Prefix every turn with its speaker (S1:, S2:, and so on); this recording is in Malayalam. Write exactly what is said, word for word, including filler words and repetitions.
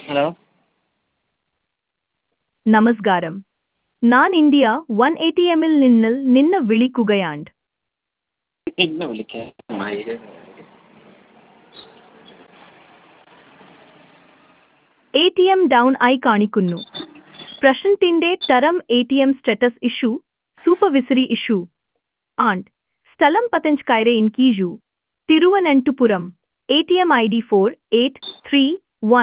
S1: ഹലോ.
S2: നമസ്കാരം. ഞാൻ ഇന്ത്യ വൺ എയ്റ്റി എമ്മിൽ നിന്ന് നിന്ന് വിളിക്കുകയാണ്.
S1: ഇന്ന് വിളിക്കാം.
S2: എ ടി എം ഡൗൺ ആയി കാണിക്കുന്നു. പ്രശ്നത്തിന്റെ തരം A T M status issue, supervisory issue and സ്ഥലം പത്തഞ്ച് കൈരെ ഇൻകീജു, Thiruvananthapuram, A T M I D four eight three